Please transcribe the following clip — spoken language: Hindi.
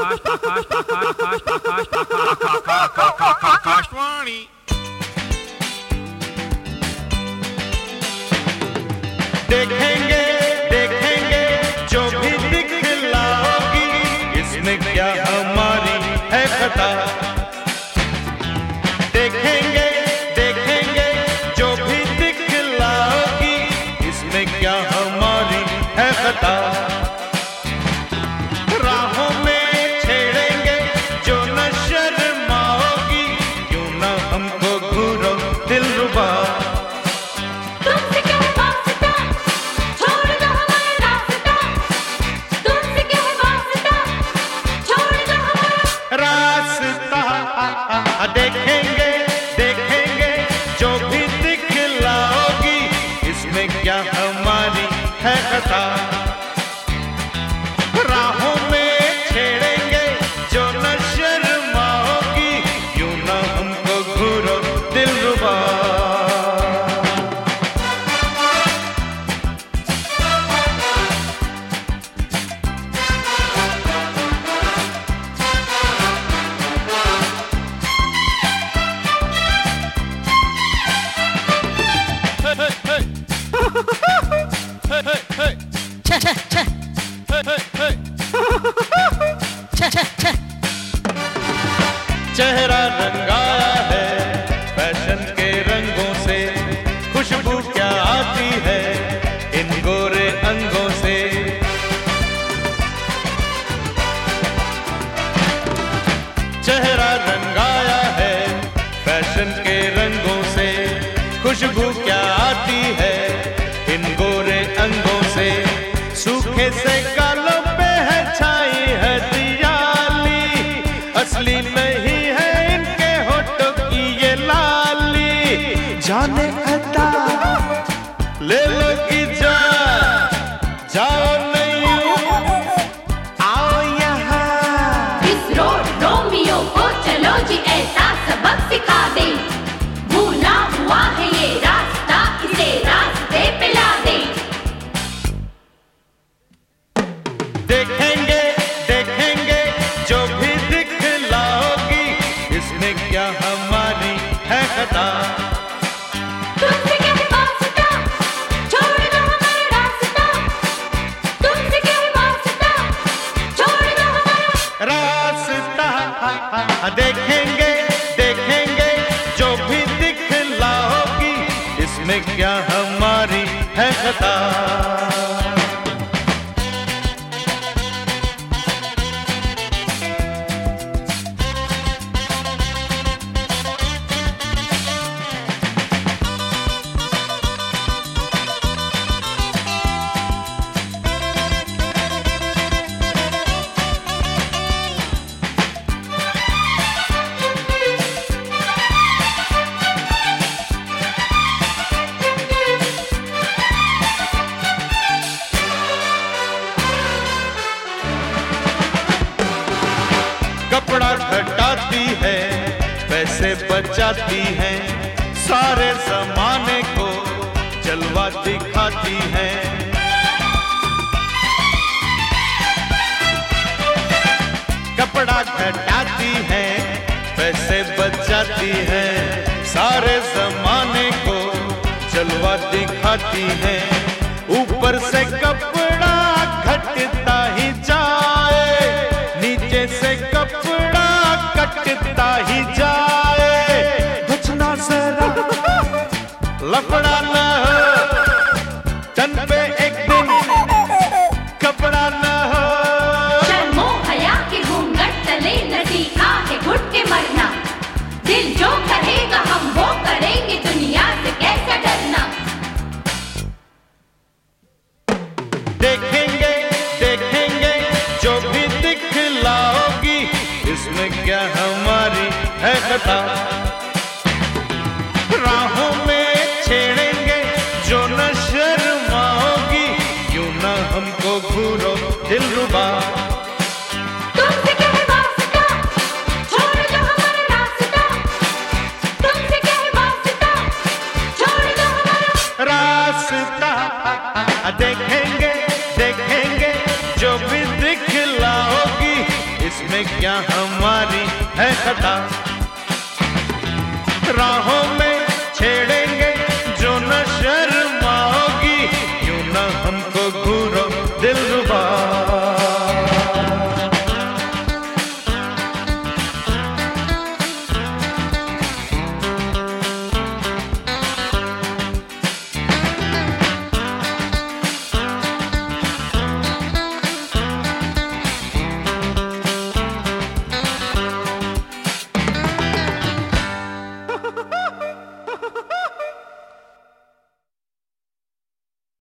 आकाशवाणी। देखेंगे देखेंगे जो भी दिखलाओगी, इसमें क्या हमारी है खता। देखेंगे देखेंगे जो भी दिखलाओगी, इसमें क्या हमारी है खता। राहों में छेड़ेंगे जो न शर्माओगी, क्यों न हमको घूरो दिलरुबा। देखेंगे देखेंगे जो भी दिखलाओगी, इसमें क्या हमारी है खता। राहों में छेड़ेंगे जो न शर्माओगी, क्यों न हमको घूरो दिलरुबा। चेहरा रंगाया है फैशन के रंगों से, खुशबू क्या आती है इन गोरे अंगों से। चेहरा रंगाया है फैशन के रंगों से, खुशबू क्या आती है इन गोरे अंगों से। सूखे से गालों पे है छाई है दियाली, असली नहीं है इनके होठों की ये लाली। जाने अदा ले लो की जान, जाओ नहीं आओ यहाँ। इस रोड रोमियो को चलो जी ऐसा सबक सिखा दे, भूला हुआ है ये रास्ता इसे रास्ते पे ला दे। देखेंगे देखेंगे जो भी दिखलाओगी, इसमें क्या हमारी है खता। तुमसे क्या है वास्ता, छोड़ दो हमारा रास्ता। तुमसे क्या है वास्ता, छोड़ दो हमारा रास्ता। देखेंगे देखेंगे जो भी दिखलाओगी, इसमें क्या हमारी है खता। कपड़ा घटाती है पैसे बचाती है, सारे जमाने को जलवा दिखाती है। कपड़ा घटाती है पैसे बचाती है, सारे जमाने को जलवा दिखाती है। ऊपर से कपड़ा घटता ही जाए, नीचे से कपड़ा कटता ही जाए। बचना जरा लफड़ा न हो, तन पे एक दिन कपड़ा न हो। शर्मो हया के घूंघट तले नदी आहे घुट के मरना, दिल जो कहेगा हम वो करेंगे, दुनिया से कैसा डरना। देखेंगे देखेंगे जो भी दिखलाओगी, इसमें क्या हमारी है खता। राहों में छेड़ेंगे जो न शर्माओगी, क्यों न हमको घूरो दिलरुबा। तुमसे क्या है वास्ता, छोड़ दो हमारा रास्ता। तुमसे क्या है वास्ता, छोड़ दो हमारा रास्ता। देखेंगे देखेंगे जो भी दिखलाओगी, इसमें क्या हमारी है खता। राहों में छेड़ेंगे जो न शर्माओगी, क्यों न हमको घूरो दिलरुबा।